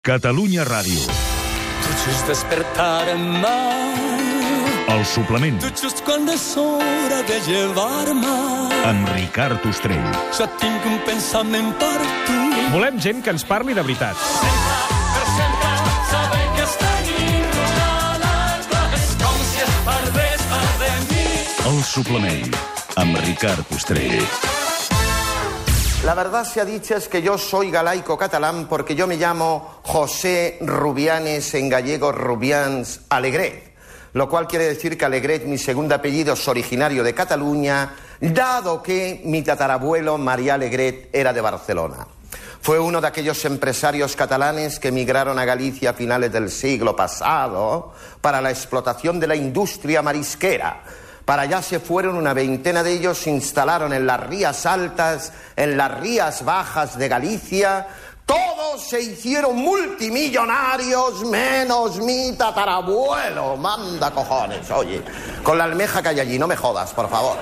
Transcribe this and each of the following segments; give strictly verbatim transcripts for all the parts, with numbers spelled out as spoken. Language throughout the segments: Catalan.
Catalunya Ràdio. Tu just despertar-me. El suplement. Tu just quan és hora de llevar-me. Amb Ricard Ostrell. Jo tinc un pensament per tu. Volem gent que ens parli de veritat. Sempre, per sempre, saber que està nit una l'altra. És com si es perdés per de mi. El suplement. Amb Ricard Ostrell. La verdad sea dicha es que yo soy galaico catalán porque yo me llamo José Rubianes, en gallego Rubians Alegret, lo cual quiere decir que Alegret, mi segundo apellido, es originario de Cataluña, dado que mi tatarabuelo María Alegret era de Barcelona. Fue uno de aquellos empresarios catalanes que emigraron a Galicia a finales del siglo pasado para la explotación de la industria marisquera. Para allá se fueron una veintena de ellos, se instalaron en las Rías Altas, en las Rías Bajas de Galicia. Todos se hicieron multimillonarios, menos mi tatarabuelo. Manda cojones, oye. Con la almeja que hay allí, no me jodas, por favor.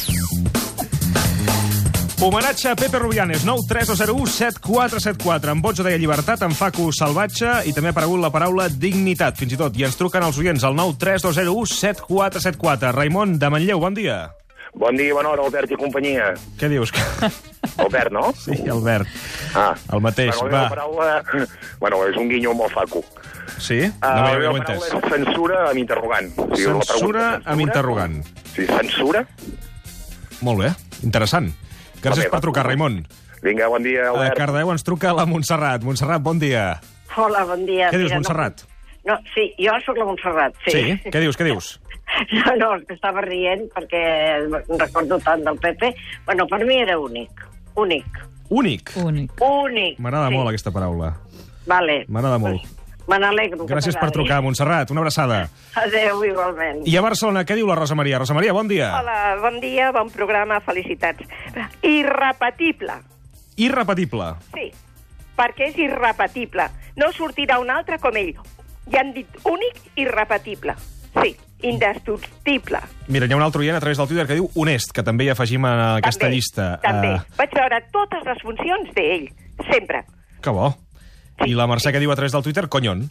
Homenatge a Pepe Rubianes, nou tres dos zero u set quatre set quatre. Amb vots deia llibertat, en Facu salvatge, i també ha aparegut la paraula dignitat, fins i tot. I ens truquen els oients al nou tres dos zero u set quatre set quatre. Raimon, de Manlleu, bon dia. Bon dia, bona hora, Albert i companyia. Què dius? Albert, no? Sí, Albert. Ah. El mateix, bueno, va. La paraula... Bueno, és un guinyo molt facu. Sí? Uh, no m'he la entès. paraula és censura amb interrogant. O sigui, la Censura pregunta, amb interrogant. Sí, censura. Molt bé, interessant. Gràcies per trucar, Raimon. Vinga, bon dia, A Albert. Cardedeu ens truca la Montserrat. Montserrat, bon dia. Hola, bon dia. Què dius, Mira, Montserrat? No, no, sí, jo sóc la Montserrat, sí. Sí? Què dius, què dius? No, no, és que estava rient perquè recordo tant del Pepe. Bueno, per mi era únic. Únic. Únic. Únic. Únic. M'agrada sí. molt aquesta paraula. Vale. M'agrada molt. Pues, me n'alegro. que Gràcies per t'agradi. trucar, Montserrat. Una abraçada. Adéu, igualment. I a Barcelona, què diu la Rosa Maria? Rosa Maria, bon dia. Hola, bon dia, bon programa, felicitats. Irrepetible. Irrepetible. Sí, perquè és irrepetible. No sortirà un altre com ell. Ja han dit únic, irrepetible. Sí, indestructible. Mira, hi ha un altre oient a través del Twitter que diu honest, que també hi afegim a aquesta també, llista. També. Uh, Vaig veure totes les funcions d'ell, sempre. que bo. Sí. I la Mercè que diu a través del Twitter, conyón,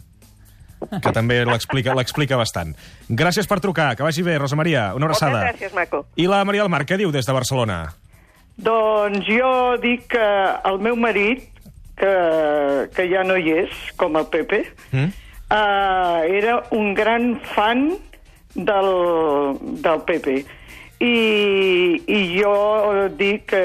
que també l'explica l'explica bastant. Gràcies per trucar, que vagi bé, Rosa Maria. Una abraçada. Moltes gràcies, maco. I la Maria del Mar, què diu des de Barcelona? Doncs jo dic que el meu marit, que, que ja no hi és, com el Pepe, Mm? uh, era un gran fan del, del Pepe. I, i jo dic que,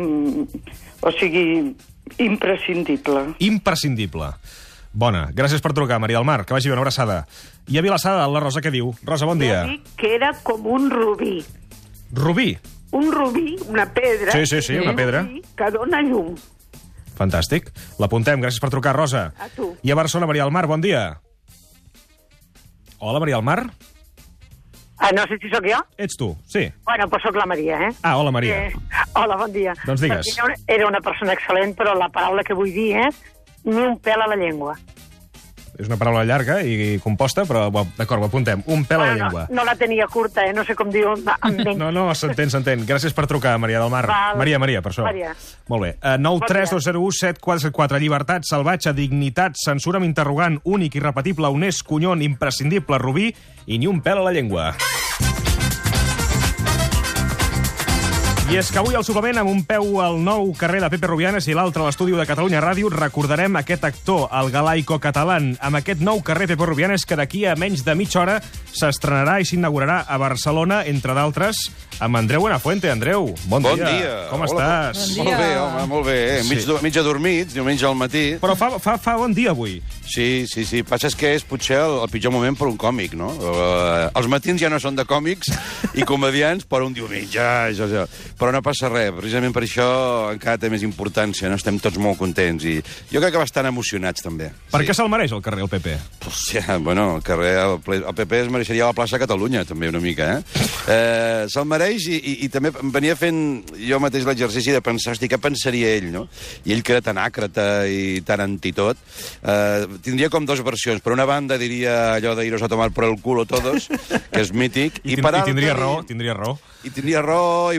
mm, o sigui, imprescindible. Imprescindible. Bona. Gràcies per trucar, Maria del Mar. Que vagi bé, una abraçada. I a Vilassar, la Rosa, què diu? Rosa, bon dia. Jo dic que era com un rubí. Rubí. Un rubí, una pedra... Sí, sí, sí, una pedra. rubí que dona llum. Fantàstic. L'apuntem. Gràcies per trucar, Rosa. A tu. I a Barcelona, Maria del Mar, bon dia. Hola, Maria del Mar. Ah, no sé si sóc jo? Ets tu, sí. Bueno, doncs sóc la Maria, eh? Ah, hola, Maria. Eh, hola, bon dia. Doncs digues. Perquè jo era una persona excel·lent, però la paraula que vull dir és ni un pèl a la llengua. És una paraula llarga i composta, però bo, d'acord, ho apuntem. Un pèl a la Bueno, llengua. No, no la tenia curta, eh? No sé com diu amb menys. No, no, s'entén, s'entén. Gràcies per trucar, Maria del Mar. Val. Maria, Maria, per això. Maria. Molt bé. Uh, nou tres dos zero u set quatre set quatre. Llibertat, salvatge, dignitat, censura amb interrogant, únic, irrepetible, honest, conyón, imprescindible, rubí i ni un pèl a la llengua. I és que avui al suplement, amb un peu al nou carrer de Pepe Rubianes i l'altre a l'estudi de Catalunya Ràdio, recordarem aquest actor, el galaico català, amb aquest nou carrer Pepe Rubianes que d'aquí a menys de mitja hora s'estrenarà i s'inaugurarà a Barcelona, entre d'altres, amb Andreu Buenafuente. Andreu, bon, bon dia. dia. Com Hola, estàs? Bon dia. Molt bé, home, molt bé. Eh? Mig, Sí. mig adormits, diumenge al matí. Però fa, fa, fa bon dia avui. Sí, sí, sí. Passa és que és potser el, el pitjor moment per un còmic, no? Uh, els matins ja no són de còmics i comedians per un diumenge. Això, això. Però no passa res. Precisament per això encara té més importància, no? Estem tots molt contents i jo crec que bastant emocionats, també. Per sí. què se'l mereix el carrer, el Pepe? Hòstia, bueno, el carrer, el, ple- el P P es mereixeria la plaça Catalunya, també, una mica, eh? eh Se'l mereix i, i, i també em venia fent jo mateix l'exercici de pensar, hosti, què pensaria ell, no? I ell que era tan àcrata i tan antitot, eh, tindria com dues versions. Per una banda diria allò de iros a tomar por el culo todos, que és mític, I, i, per I altra... tindria raó, tindria raó. I tindria raó, i per altra li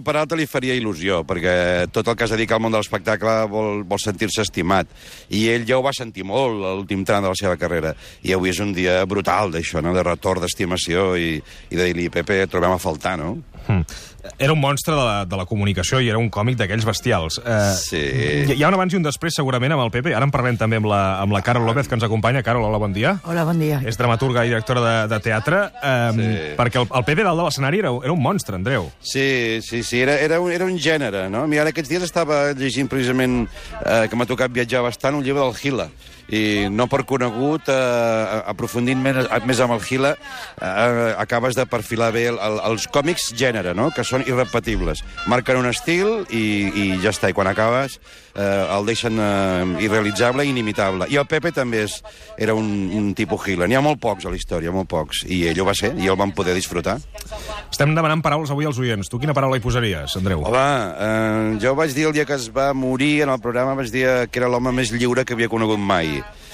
li faria il·lusió, perquè tot el que es dedica al món de l'espectacle vol, vol sentir-se estimat. I ell ja ho va sentir molt a l'últim tram de la seva carrera. I avui és un dia brutal d'això, no? De retorn d'estimació i, i de dir-li, Pepe, et trobem a faltar, no? Mm. Era un monstre de la, de la comunicació i era un còmic d'aquells bestials. Eh, sí. Hi, hi ha un abans i un després, segurament, amb el Pepe. Ara en parlem també amb la, amb la Carol López, que ens acompanya. Carol, hola, bon dia. Hola, bon dia. És dramaturga i directora de, de teatre. Eh, sí. Perquè el, el Pepe dalt de l'escenari era, era un monstre, Andreu. Sí, sí, sí, era, era, un, era un gènere, no? Mira, aquests dies estava llegint precisament, eh, que m'ha tocat viatjar bastant, un llibre del Gila. I no per conegut, eh, aprofundint més, més amb el Gila, eh, acabes de perfilar bé el, el, els còmics gènere, no? Que són irrepetibles. Marquen un estil i, i ja està. I quan acabes eh, el deixen eh, irrealitzable i inimitable. I el Pepe també és, era un, un tipus Gila. N'hi ha molt pocs a la història, molt pocs. I ell ho va ser, i el van poder disfrutar. Estem demanant paraules avui als oients. Tu quina paraula hi posaries, Andreu? Home, eh, jo vaig dir el dia que es va morir en el programa, vaig dir que era l'home més lliure que havia conegut mai.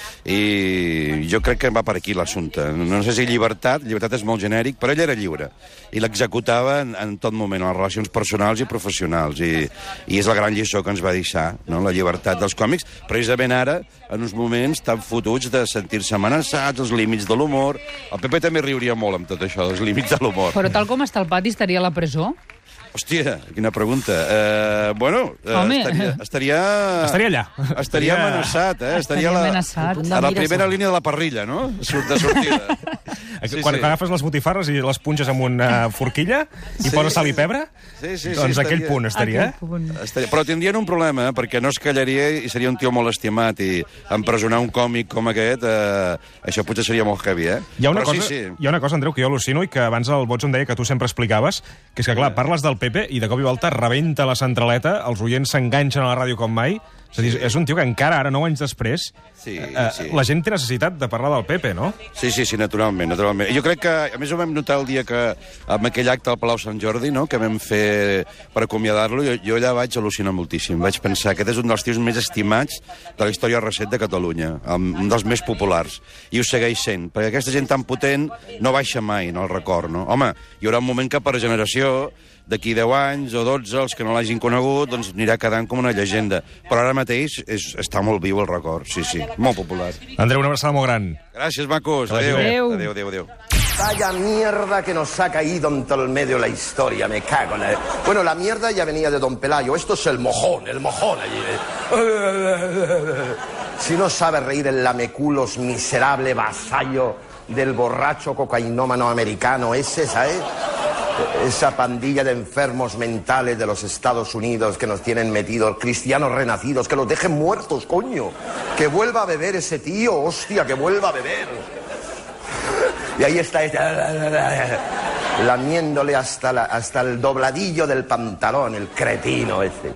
I jo crec que va per aquí l'assumpte. No sé si llibertat, llibertat és molt genèric, però ell era lliure. I l'executava en, en tot moment, en les relacions personals i professionals. I, i és la gran lliçó que ens va deixar, no? La llibertat dels còmics, precisament ara, en uns moments tan fotuts de sentir-se amenaçats, els límits de l'humor. El Pepe també riuria molt amb tot això, dels límits de l'humor. Però tal com està el pati, estaria a la presó? Hòstia, quina pregunta. Uh, bueno, uh, estaria, estaria... Estaria allà. Estaria, estaria amenaçat, eh? Estaria, estaria la, amenaçat. a la primera línia de la parrilla, no? Surt de sortida. Sí, quan, sí. quan agafes les botifarres i les punges amb una forquilla i sí. poses sal i pebre, sí, sí, doncs sí, aquell estaria, punt estaria, eh? Punt. estaria. Però tindrien un problema, eh? Perquè no es callaria i seria un tio molt estimat, i empresonar un còmic com aquest, eh, això potser seria molt heavy, eh? Hi ha una, Però cosa, sí, sí. hi ha una cosa, Andreu, que jo al·lucino i que abans el Bots em deia que tu sempre explicaves, que és que, clar, parles del Pepe i de cop i volta rebenta la centraleta, els oients s'enganxen a la ràdio com mai. És a dir, és un tio que encara ara, nou anys després, sí, eh, sí. la gent té necessitat de parlar del Pepe, no? Sí, sí, sí, naturalment, naturalment. Jo crec que, a més, ho vam notar el dia que, amb aquell acte al Palau Sant Jordi, no?, que vam fer per acomiadar-lo, jo, jo allà vaig al·lucinar moltíssim. Vaig pensar que aquest és un dels tios més estimats de la història recent de Catalunya, un dels més populars, i ho segueix sent, perquè aquesta gent tan potent no baixa mai en el record, no? Home, hi haurà un moment que per generació, d'aquí deu anys o dotze, els que no l'hagin conegut, doncs anirà quedant com una llegenda. Però ara mateix és, està molt viu el record, sí, sí, molt popular. Andreu, una abraçada molt gran. Gràcies, macos. Adéu. Adéu, adéu, adéu. adéu. Vaya mierda que nos ha caído en todo el medio de la historia, me cago en la... Bueno, la mierda ya venía de Don Pelayo, esto es el mojón, el mojón allí. Si no sabe reír el lameculos miserable vasallo del borracho cocainómano americano ese, ¿sabes? Esa pandilla de enfermos mentales de los Estados Unidos que nos tienen metidos, cristianos renacidos, que los dejen muertos, coño. Que vuelva a beber ese tío, hostia, que vuelva a beber. Y ahí está este, lamiéndole hasta, la, hasta el dobladillo del pantalón, el cretino ese.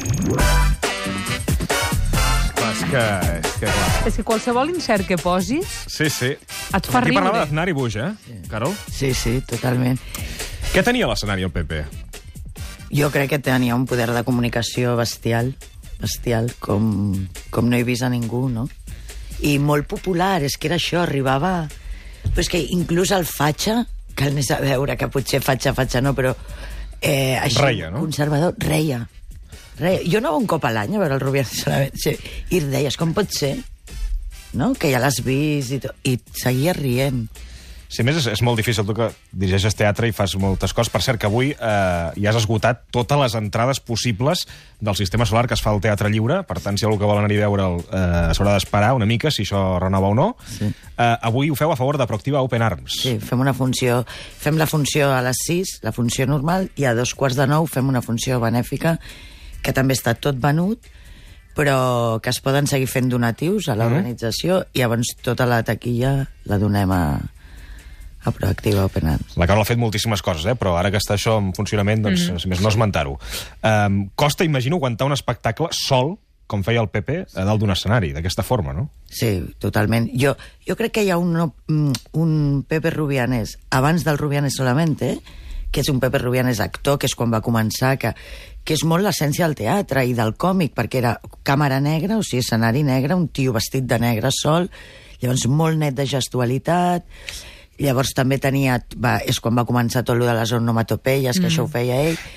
És que, és que, clar. És que qualsevol insert que posis... Sí, sí. Et fa Aquí riure. parlava d'Aznar i Buix, eh, sí. Carol? Sí, sí, totalment. Què tenia l'escenari, el Pepe? Jo crec que tenia un poder de comunicació bestial, bestial, com, com no he vist a ningú, no? I molt popular, és que era això, arribava... Però és que inclús el fatxa, que anés a veure, que potser fatxa, fatxa no, però... Eh, així, reia, no? Conservador, reia. reia. Jo no un cop a l'any a veure el Rubianes solament, sí. I deies, com pot ser? No? Que ja l'has vist i tot. I seguia rient. Sí, a més, és, és molt difícil, tu que dirigeixes teatre i fas moltes coses. Per cert, que avui eh, ja has esgotat totes les entrades possibles del sistema solar que es fa al Teatre Lliure. Per tant, si algú que vol anar-hi a veure'l eh, s'haurà d'esperar una mica, si això renova o no. Sí. Eh, avui ho feu a favor de Proactiva Open Arms. Sí, fem una funció... Fem la funció a les sis, la funció normal, i a dos quarts de nou fem una funció benèfica que també està tot venut, però que es poden seguir fent donatius a l'organització, mm. i llavors tota la taquilla la donem a... a Proactiva Open Arms. La Carol ha fet moltíssimes coses, eh? Però ara que està això en funcionament, doncs, mm. si més no esmentar-ho. Um, costa, imagino, aguantar un espectacle sol, com feia el Pepe, a dalt d'un escenari, d'aquesta forma, no? Sí, totalment. Jo, jo crec que hi ha un, un Pepe Rubianes, abans del Rubianes solamente, que és un Pepe Rubianes actor, que és quan va començar, que, que és molt l'essència del teatre i del còmic, perquè era càmera negra, o sigui, escenari negre, un tio vestit de negre sol, llavors molt net de gestualitat. Llavors també tenia... Va, és quan va començar tot allò de les onomatopeies, que mm. això ho feia ell.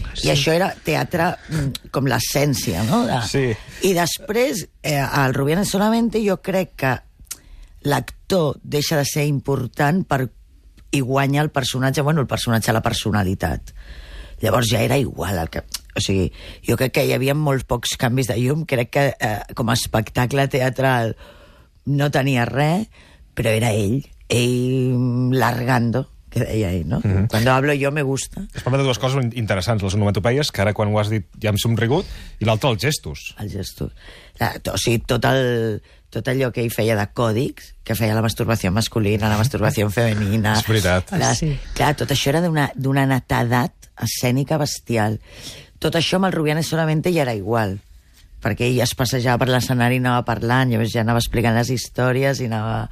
Sí. I això era teatre mm, com l'essència, no? De... Sí. I després, eh, al Rubianes Solamente, jo crec que l'actor deixa de ser important per i guanya el personatge, bueno, el personatge, la personalitat. Llavors ja era igual. El que, o sigui, jo crec que hi havia molts pocs canvis de llum. Crec que eh, com a espectacle teatral no tenia res, però era ell, ell largando, que deia ell, no? Mm-hmm. Cuando hablo yo me gusta. Es parla de dues coses interessants, les onomatopeies, que ara quan ho has dit ja hem somrigut, i l'altre, els gestos. Els gestos. La, o sigui, tot, el, tot allò que ell feia de còdics, que feia la masturbació masculina, la masturbació femenina... És veritat. La, sí. Clar, tot això era d'una netedat escènica bestial. Tot això amb el Rubianes Solamente ja era igual, perquè ell es passejava per l'escenari i anava parlant, llavors ja anava explicant les històries i anava...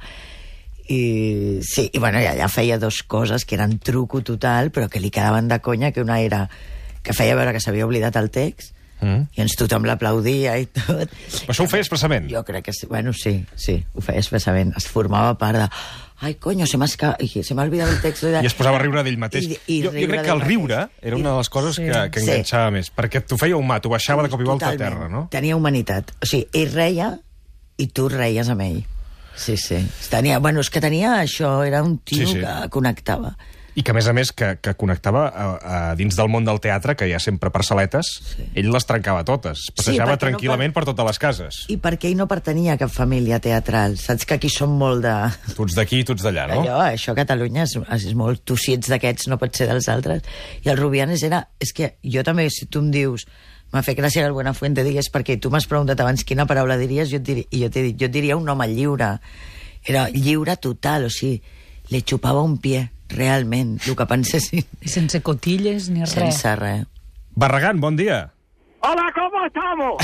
I, sí, i bueno, ja, ja feia dos coses que eren truco total, però que li quedaven de conya, que una era que feia veure que s'havia oblidat el text, mm. i ens tothom l'aplaudia i tot. Però això ho feia expressament? Jo crec que sí, bueno, sí, sí, ho feia expressament. Es formava part de... Ai, coño, se m'ha se m'ha olvidat el text. De... I es posava a riure d'ell mateix. I, i jo, jo crec que el riure era una de les coses sí. que, que enganxava sí. més, perquè t'ho feia humà, t'ho baixava de cop i volta a terra, no? Tenia humanitat. O sigui, ell reia i tu reies amb ell. Sí, sí. Tenia, bueno, és que tenia això, era un tio sí, sí. que connectava. I que, a més a més, que, que connectava a, a dins del món del teatre, que hi ha sempre parcel·letes, sí. ell les trencava totes. Passejava sí, tranquil·lament no per... per totes les cases. I perquè ell no pertanyia a cap família teatral. Saps que aquí som molt de... Tu ets d'aquí i tu ets d'allà, no? Allò, això a Catalunya és, és molt... Tu si ets d'aquests no pots ser dels altres. I el Rubianes era... És que jo també, si tu em dius... M'ha fet gràcia que el Buenafuente digués, perquè tu m'has preguntat abans quina paraula diries, jo et diria, i jo t'he dit, jo et diria un home lliure. Era lliure total, o sigui, le xupava un pie, realment, el que pensessin. Sense cotilles ni res. Sense res. Barragán, bon dia. Hola, ¿cómo estamos?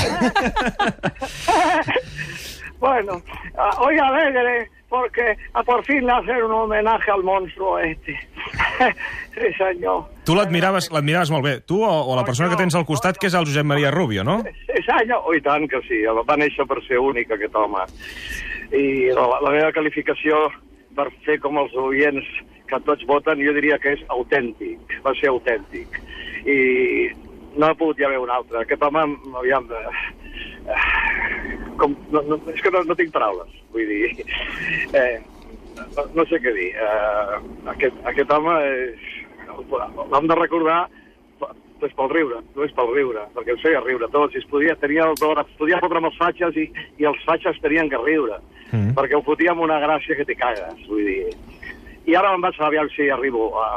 Bueno, uh, hoy alegre porque uh, por fin le hacen un homenaje al monstruo este. Sí, senyor. Tu l'admiraves l'admiraves molt bé. Tu o, o la persona que tens al costat, que és el Josep Maria Rubio, no? Sí, senyor. Oh, i tant que sí. Va néixer per ser únic, aquest home. I la, la meva qualificació per fer com els oients que tots voten, jo diria que és autèntic. Va ser autèntic. I no ha pogut hi haver un altre. Aquest home, aviam... Eh, com, no, no, és que no, no tinc paraules, vull dir... Eh, no, no sé què dir. Eh, aquest, aquest home és... L'hem de recordar és pel riure, no és pel riure, perquè ens feia riure tots, i es podia, tenia el dor, es podia fotre amb els fatxes i, i els fatxes tenien que riure, mm. perquè ho fotia amb una gràcia que t'hi cagues, vull dir. I ara me'n vaig a aviam si arribo a,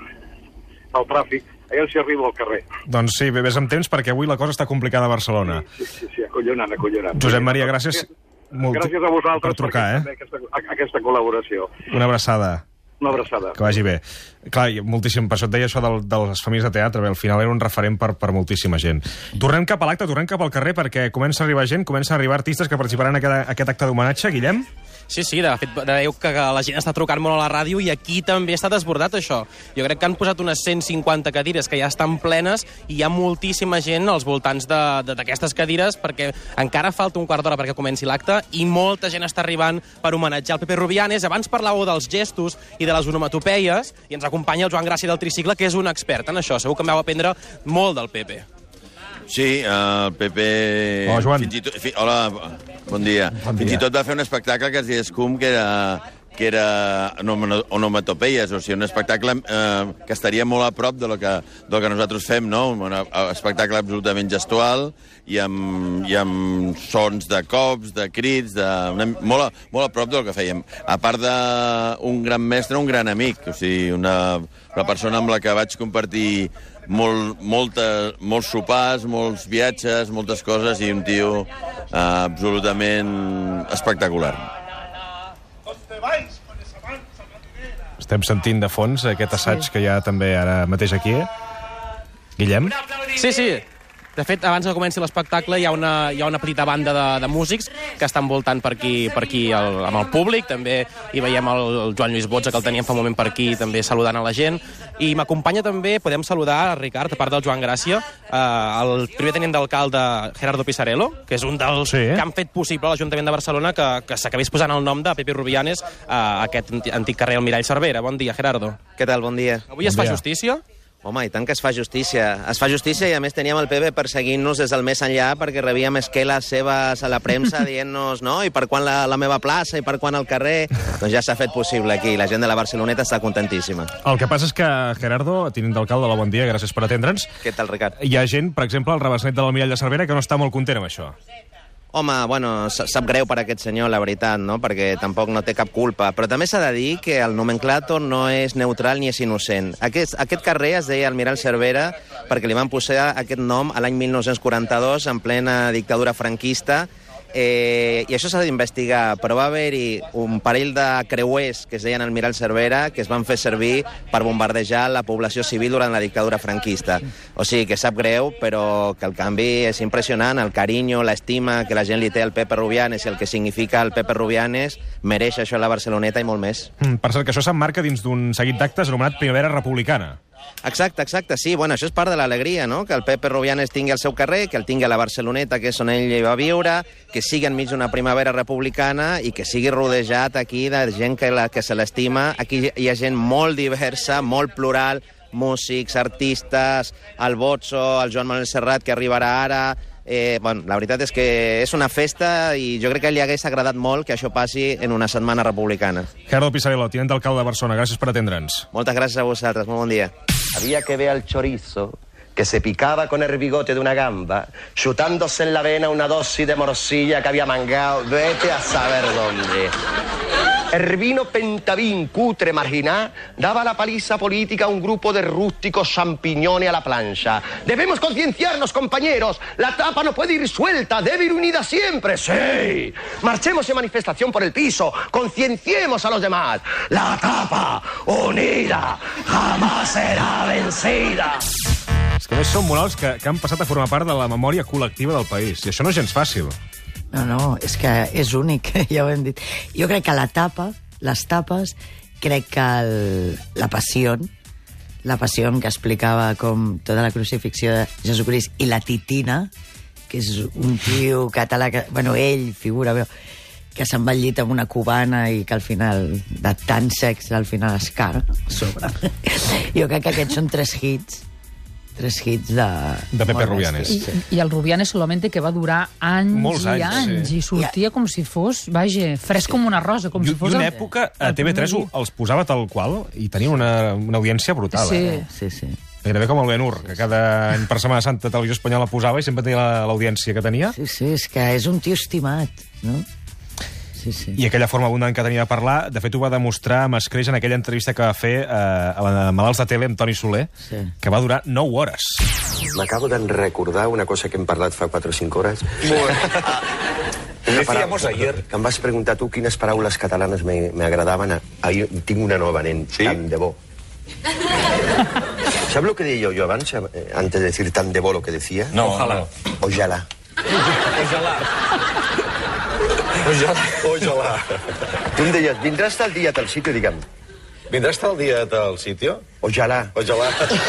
al tràfic, aviam si arribo al carrer. Doncs sí, vés amb temps, perquè avui la cosa està complicada a Barcelona. Sí, sí, sí, sí acollonant, acollonant. Josep Maria, gràcies. Molt gràcies a vosaltres per trucar, eh? aquesta, aquesta col·laboració. Una abraçada. Una abraçada. Que vagi bé. Clar, moltíssim, per això et deia això del, de les famílies de teatre, bé, al final era un referent per, per moltíssima gent. Tornem cap a l'acte, tornem cap al carrer, perquè comença a arribar gent, comença a arribar artistes que participaran en aquest, aquest acte d'homenatge. Guillem? Sí, sí, de fet, veieu que la gent està trucant molt a la ràdio i aquí també està desbordat això. Jo crec que han posat unes cent cinquanta cadires que ja estan plenes i hi ha moltíssima gent als voltants d'aquestes cadires perquè encara falta un quart d'hora perquè comenci l'acte i molta gent està arribant per homenatjar el Pepe Rubianes. Abans parlàveu dels gestos i de les onomatopeies i ens acompanya el Joan Gràcia del Tricicle, que és un expert en això. Segur que em vau aprendre molt del Pepe. Sí, el Pepe... Hola, Joan. Fins i tot... Fi... Hola, bon dia. bon dia. Fins i tot va fer un espectacle que es deia Scum, que era, que era onomatopeies, o sigui, un espectacle eh, que estaria molt a prop de lo que, del que nosaltres fem, no? Un espectacle absolutament gestual i amb, i amb sons de cops, de crits, de, una, molt, a, molt a prop del que fèiem. A part d'un gran mestre, un gran amic, o sigui, una, una persona amb la que vaig compartir molt, molta, molts sopars, molts viatges, moltes coses, i un tio eh, absolutament espectacular. Estem sentint de fons aquest assaig sí. que hi ha també ara mateix aquí, eh? Guillem? Sí, sí. De fet, abans que comenci l'espectacle hi ha una, hi ha una petita banda de, de músics que estan voltant per aquí, per aquí el, amb el públic. També hi veiem el, el Joan Lluís Botza, que el teníem fa un moment per aquí, també saludant a la gent. I m'acompanya també, podem saludar a Ricard, a part del Joan Gràcia, eh, el primer tenint d'alcalde Gerardo Pisarello, que és un dels sí. que han fet possible a l'Ajuntament de Barcelona que, que s'acabés posant el nom de Pepe Rubianes a aquest antic carrer al Mirall Cervera. Bon dia, Gerardo. Què tal? Bon dia. Avui bon es fa dia. justícia? Home, i tant que es fa justícia. Es fa justícia i, a més, teníem el Pepe perseguint-nos des del més enllà perquè rebíem esqueles seves a la premsa dient-nos, no, i per quan la, la meva plaça, i per quan el carrer... Doncs ja s'ha fet possible aquí. La gent de la Barceloneta està contentíssima. El que passa és que, Gerardo, tinent d'alcalde, hola, bon dia, gràcies per atendre'ns. Què tal, Ricard? Hi ha gent, per exemple, al Rabassanet de l'Almirall de Cervera, que no està molt content amb això. Home, bueno, sap greu per aquest senyor, la veritat, no? Perquè tampoc no té cap culpa. Però també s'ha de dir que el nomenclàtor no és neutral ni és innocent. Aquest, aquest carrer es deia Almirall Cervera perquè li van posar aquest nom a l'any mil nou-cents quaranta-dos, en plena dictadura franquista, eh, i això s'ha d'investigar, però va haver-hi un parell de creuers que es deien Almirall Cervera que es van fer servir per bombardejar la població civil durant la dictadura franquista. O sigui que sap greu, però que el canvi és impressionant. El carinyo, l'estima que la gent li té al Pepe Rubianes i el que significa el Pepe Rubianes mereix això a la Barceloneta i molt més. Mm, per cert, que això s'emmarca dins d'un seguit d'actes anomenat Primavera Republicana. Exacte, exacte, sí. Bueno, això és part de l'alegria, no?, que el Pepe Rubianes tingui el seu carrer, que el tingui a la Barceloneta, que és on ell hi va viure, que sigui enmig d'una primavera republicana i que sigui rodejat aquí de gent que, la, que se l'estima. Aquí hi ha gent molt diversa, molt plural, músics, artistes, el Bozzo, el Joan Manuel Serrat, que arribarà ara... Eh, bueno, la veritat és que és una festa i jo crec que li hagués agradat molt que això passi en una setmana republicana. Gerardo Pisarello, tinent d'alcalde de Barcelona, gràcies per atendre'ns. Moltes gràcies a vosaltres, molt bon dia. Había que ver al chorizo que se picaba con el bigote de una gamba, chutándose en la vena una dosis de morcilla que había mangado, vete a saber dónde. El vino Pentavín, cutre, marginal, daba la paliza política a un grupo de rústicos champiñones a la plancha. Debemos concienciarnos, compañeros. La tapa no puede ir suelta, debe ir unida siempre. ¡Sí! Marchemos en manifestación por el piso. Concienciemos a los demás. La tapa unida jamás será vencida. És que a més són morals que, que han passat a formar part de la memòria col·lectiva del país. I això no és gens fàcil. No, no, és que és únic, ja ho hem dit. Jo crec que la tapa, les tapes, crec que el, la passió, la passió que explicava com tota la crucifixió de Jesucrist, i la titina, que és un tio català, que, bueno, ell, figura, veu, que se'n va al llit amb una cubana i que al final, de tant sexe, al final es caga a sobre. Jo crec que aquests són tres hits, tres hits de... De Pepe Rubianes. I, I el Rubianes solamente que va durar anys, Molts i anys, anys, sí. i sortia com si fos, vaja, fresc com una rosa, com I, si fos... I una el, època a T V tres el els posava tal qual i tenien una, una audiència brutal. Sí, eh? sí, sí. Gairebé com el Ben-Hur, que cada any per Setmana Santa Televisió Espanyola posava i sempre tenia l'audiència que tenia. Sí, sí, és que és un tio estimat, no? Sí, sí. I aquella forma abundant que tenia de parlar, de fet ho va demostrar amb escreix en aquella entrevista que va fer eh, a la Malalts de Tele amb Toni Soler, sí, que va durar nou hores. M'acabo de recordar una cosa que hem parlat fa quatre o cinc hores. Decíamos ayer. Que em vas preguntar tu quines paraules catalanes me, me agradaven. Ahir tinc una nova, nen. ¿Sí? Tan de bo. ¿Sabes lo que decía yo, yo abans, eh, antes de decir tan de bo lo que decía? No, ojalá. Ojalá. Ojalá. Ojalá. Ojalá. Tu em deies, vindràs tal dia a tal sitio, digue'm. ¿Vindràs tal dia a tal sitio? Ojalá. Ojalá.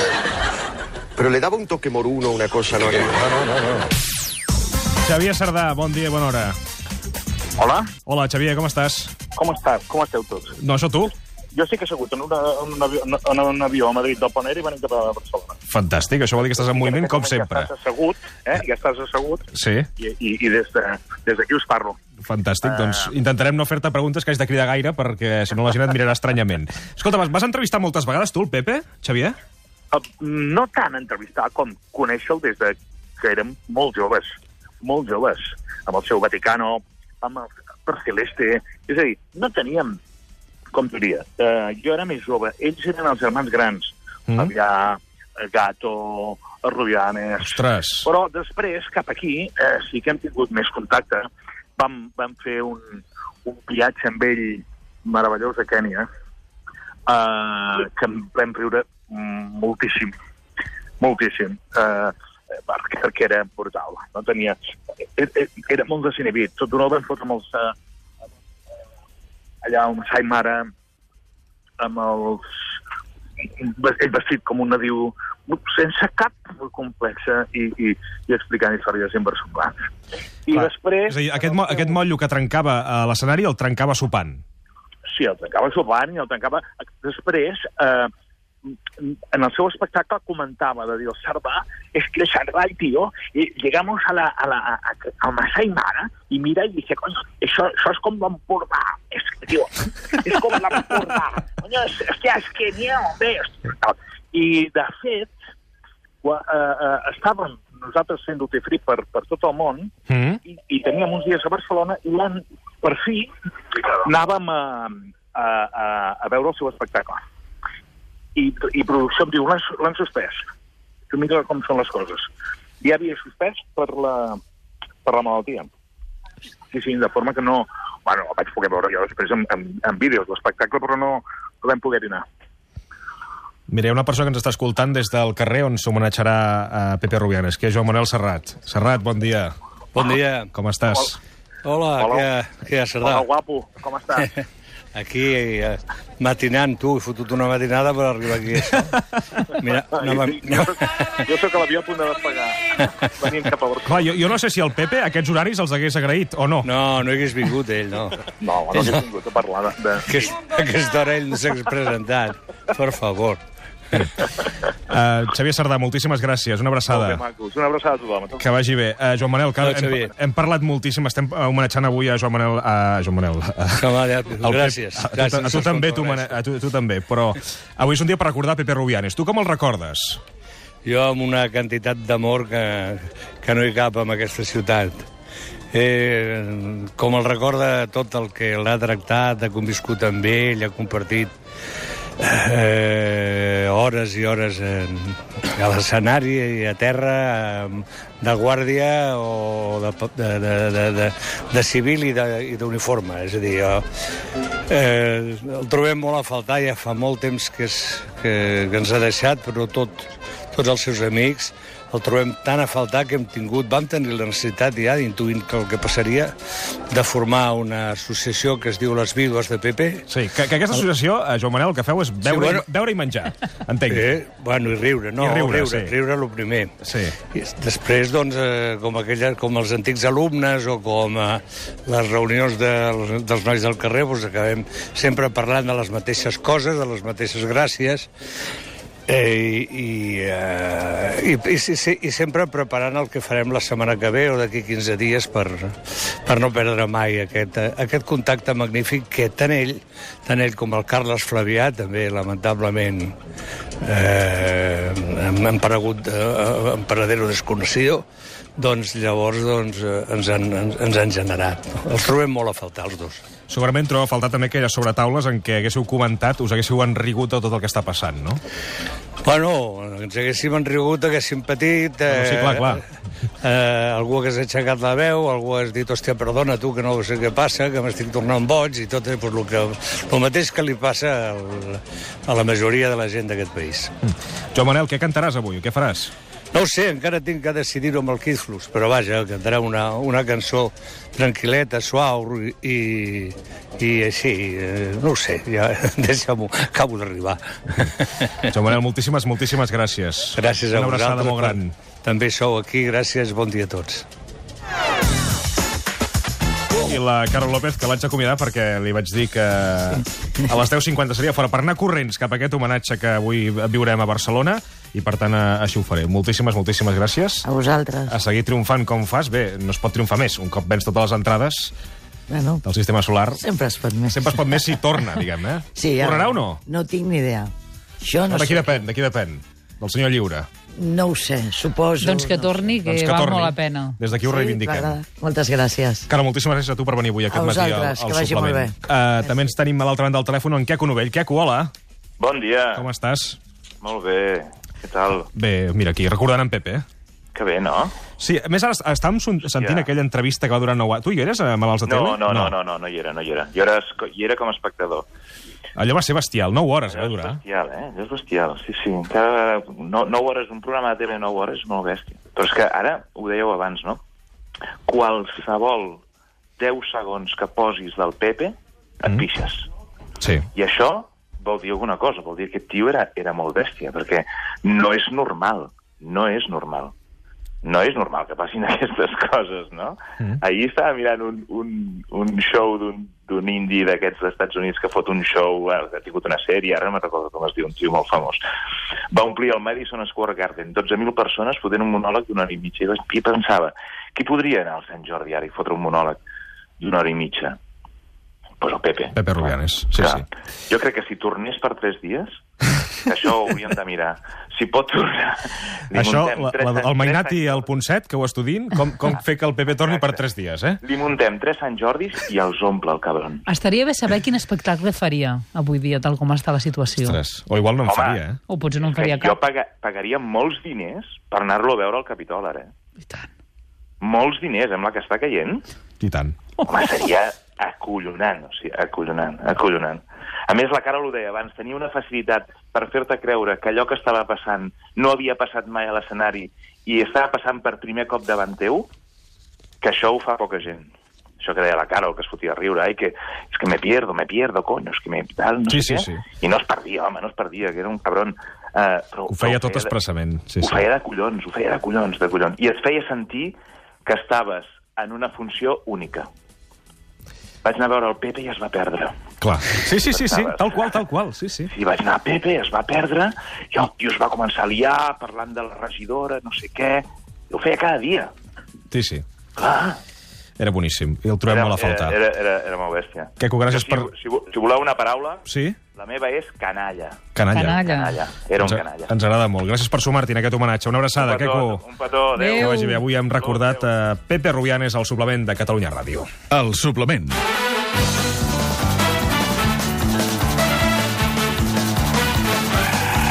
Pero le daba un toque moruno, una cosa, ¿no? No, no, no, no. Xavier Sardà, bon dia, bona hora. Hola. Hola, Xavier, com estàs? Com estàs? Com esteu tots? No, això tu? Jo sí que he segut en, una, en, un avió, en un avió a Madrid del Ponent i venim cap a Barcelona. Fantàstic, això vol dir que estàs en moviment com sempre. Ja estàs assegut, eh? Ja estàs assegut. Sí. I, i, i des d'aquí de, us parlo. Fantàstic, Uh... doncs intentarem no fer-te preguntes que hagis de cridar gaire perquè si no la gent et mirarà estranyament. Escolta, vas, vas entrevistar moltes vegades tu, el Pepe, Xavier? Uh, no tant entrevistar com conèixer-lo des de que érem molt joves, molt joves, amb el seu Vaticano, amb el per Celeste. És a dir, no teníem, com diria, uh, jo era més jove, ells eren els germans grans, mm. Avià, Gato, Rubianes... Ostres! Però després, cap aquí, eh, sí que hem tingut més contacte. Vam, vam fer un, un viatge amb ell meravellós a Kènia, eh, que vam riure moltíssim, moltíssim, eh, perquè, perquè era brutal. No tenia... Era, era molt desinhibit. Tot d'una vam fotre amb els... Eh, allà un sai mare, amb els... ell vestit com un nadiu, sense cap complexa i, i, i explicant històries inversemblants. I Clar, després... És a dir, aquest, mo aquest motllo que trencava a l'escenari el trencava sopant. Sí, el trencava sopant i el trencava... Després eh, en el seu espectacle comentava de dir, el Cerdà, es que el Cerdà, tío, eh, llegamos a la, a la, a, a, al Masai Mara y mira y dice, coño, eso, eso es com l'Empordà, es que, tío, es com l'Empordà, coño, es, hòstia, és que n'hi ha, bé, i de fet, uh, uh, estàvem nosaltres fent duty free per, per tot el món mm. i, i teníem uns dies a Barcelona i l'any, per fi anàvem a, a, a, a veure el seu espectacle. I, i producció em diu, l'han suspès. Tu mira com són les coses. Ja havia suspès per la, per la malaltia. Sí, sí, de forma que no... Bueno, vaig poder veure jo després en, en, en vídeos l'espectacle, però no, no vam poder anar. Mira, hi ha una persona que ens està escoltant des del carrer on s'homenatjarà a Pepe Rubianes, que és Joan Manuel Serrat. Serrat, bon dia. Bon dia. Com estàs? Hola, Hola. Què, què hi ha, Serrat? Hola, guapo, com estàs? Aquí, eh, matinant, tu, he fotut una matinada per arribar aquí. Mira, no, no, jo, soc, jo soc a l'avió a punt de despegar, venint cap a Barcelona. Clar, jo, jo no sé si el Pepe aquests horaris els hagués agraït o no. No, no hagués vingut ell, no. No, no hagués vingut a parlar de... de... Aquest, aquesta hora ell no s'hagués presentat, per favor. Uh, Xavier Sardà, moltíssimes gràcies, una abraçada. Una abraçada a tothom. Que vagi bé. Uh, Joan Manel, que hem, hem parlat moltíssim, estem homenatjant avui a Joan Manel... A Joan Manel. Uh, gràcies. A, a, tu, a, tu també, tu, a tu, tu també, però avui és un dia per recordar Pepe Rubianes. Tu com el recordes? Jo amb una quantitat d'amor que, que no hi cap en aquesta ciutat. Eh, com el recorda tot el que l'ha tractat, ha conviscut amb ell, ha compartit Eh, hores i hores en, a l'escenari i a terra, de guàrdia o de, de, de, de, de, de civil i d'uniforme. És a dir, jo, eh, el trobem molt a faltar, ja fa molt temps que, és, que, que ens ha deixat, però tot, tots els seus amics el trobem tan a faltar que hem tingut, vam tenir la necessitat ja d'intuir que el que passaria de formar una associació que es diu Les Vídues de Pepe. Sí, que, que aquesta associació, a Joan Manel, el que feu és beure, sí, bueno, i, beure i menjar, entenc. Eh, bueno, i riure, no, I riure, riure, sí. riure el primer. Sí. I després, doncs, eh, com, aquella, com els antics alumnes o com eh, les reunions de, dels nois del carrer, doncs acabem sempre parlant de les mateixes coses, de les mateixes gràcies, Eh, i, eh, i, i, i, i sempre preparant el que farem la setmana que ve o d'aquí quinze dies per, per no perdre mai aquest, aquest contacte magnífic que tant ell, tant ell com el Carles Flavià, també lamentablement eh, han aparegut eh, en paradero desconocido, doncs llavors doncs, ens, han, ens, ens han generat. Els trobem molt a faltar, els dos. Segurament trobo a faltar també aquelles sobretaules en què haguéssiu comentat, us haguéssiu enrigut de tot el que està passant, no? Bueno, ens haguéssim enrigut, haguéssim patit... Eh, bueno, sí, clar, clar. Eh, algú hagués aixecat la veu, algú hagués dit, hòstia, perdona, tu, que no sé què passa, que m'estic tornant boig, i tot, eh, pues, el, que, el mateix que li passa al, a la majoria de la gent d'aquest país. Mm. Joan Manel, què cantaràs avui? Què faràs? No ho sé, encara tinc que decidir-ho amb el Keith Flux, però vaja, cantarà una, una cançó tranquil·leta, suau i, i així, eh, no ho sé, ja deixa-m'ho, acabo d'arribar. Joan Manel, moltíssimes, moltíssimes gràcies. Gràcies a una abraçada vosaltres. Molt gran. També sou aquí, gràcies, bon dia a tots. I la Carol López, que l'haig d'acomiadar perquè li vaig dir que a les deu cinquanta seria fora per anar corrents cap a aquest homenatge que avui viurem a Barcelona i, per tant, així ho faré. Moltíssimes, moltíssimes gràcies. A vosaltres. A seguir triomfant com fas. Bé, no es pot triomfar més. Un cop vens totes les entrades bueno, del sistema solar... Sempre es pot més. Sempre es pot més si torna, diguem, eh? Sí, ja. Tornarà o no? No tinc ni idea. Això no de qui sé. depèn, de qui depèn? Del senyor Lliure. No ho sé, suposo. Doncs que torni, que, doncs que val torni. molt la pena. Des d'aquí ho sí, reivindiquem. Clar, moltes gràcies. Carol, moltíssimes gràcies a tu per venir avui aquest a matí al, al que vagi suplement. Molt bé. Uh, també ens tenim a l'altra banda del telèfon en Queco Novell. Queco, hola. Bon dia. Com estàs? Molt bé. Què tal? Bé, mira, aquí, recordant en Pepe. Que bé, no? Sí, a més, ara estàvem sentint ja. aquella entrevista que va durar nou anys. Tu hi eres, a Malalts de no, Tele? No, no, no, no, no hi era, no hi era. Jo era, hi era com a espectador. Allò va ser bestial, nou hores va durar. És bestial, eh? Allò és bestial, sí, sí. Cada... No, nou hores, un programa de tele nou hores és molt bèstia. Però és que ara, ho dèieu abans, no? Qualsevol deu segons que posis del Pepe, et mm. pixes. Sí. I això vol dir alguna cosa, vol dir que aquest tio era, era molt bèstia, perquè no és normal, no és normal. no és normal que passin aquestes coses, no? Mm. Ahir estava mirant un, un, un show d'un indi d'aquests dels Estats Units que fot un show, bueno, que ha tingut una sèrie, ara no me'n recordo com es diu, un tio molt famós. Va omplir el Madison Square Garden, dotze mil persones fotent un monòleg d'una hora i mitja. I pensava, qui podria anar al Sant Jordi ara i fotre un monòleg d'una hora i mitja? Pues el Pepe. Pepe Rubianes, sí, Clar. sí. Jo crec que si tornés per tres dies, que això ho hauríem de mirar. Si pot tornar... Això, la, la, el Mainat i el Ponset, que ho estudin, com, com fer que el Pepe torni per tres dies, eh? Li muntem tres Sant Jordis i els omple, el cabron. Estaria bé saber quin espectacle faria avui dia, tal com està la situació. Ostres, o igual no en Home, faria, eh? O potser no en faria Jo cap. paga, pagaria molts diners per anar-lo a veure al Capitol, ara. I tant. Molts diners, amb la que està caient. I tant. Home, seria acollonant, o sigui, acollonant, acollonant. A més, la Carol ho deia abans, tenia una facilitat per fer-te creure que allò que estava passant no havia passat mai a l'escenari i estava passant per primer cop davant teu, que això ho fa poca gent. Això que deia la Carol, que es fotia a riure, ai, que és que me pierdo, me pierdo, coño, és que me... Tal, no Sí, sé sí, què. sí. I no es perdia, home, no es perdia, que era un cabron. Uh, però, Ho feia però tot expressament. Sí, ho sí. feia de collons, ho feia de collons, de collons. I et feia sentir que estaves en una funció única. Vaig anar a veure el Pepe i es va perdre. Clar. Sí, sí, sí, sí, tal qual, tal qual, sí, sí. I vaig anar a Pepe, es va perdre, i el tio es va començar a liar, parlant de la regidora, no sé què. I ho feia cada dia. Sí, sí. Clar. Era boníssim, i el trobem Era, molt a faltar. era, era, era molt bèstia. Queco, gràcies si, per... Si, si voleu una paraula, Sí? la meva és canalla. Canalla. Canalla. Canalla. Era un Ens, canalla. ens agrada molt. Gràcies per sumar-t'hi en aquest homenatge. Una abraçada, Un petó, Queco. un petó, adéu. Que vagi bé. Avui hem recordat a Pepe Rubianes al suplement de Catalunya Ràdio. El suplement.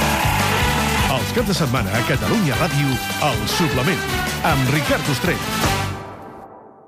Els caps de setmana a Catalunya Ràdio, El suplement, amb Ricard Ostrell.